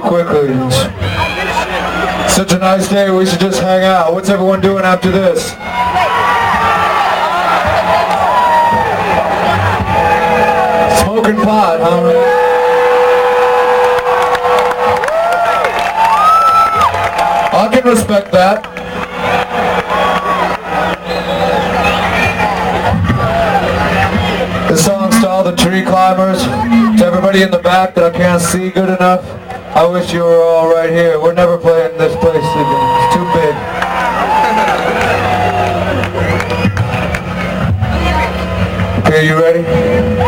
quickly. Such a nice day, we should just hang out. What's everyone doing after this? Smoking pot, huh? I can respect that. This song's to all the tree climbers, to everybody in the back that I can't see good enough. I wish you were all right here. We're never playing this place. It's too big. Okay, you ready?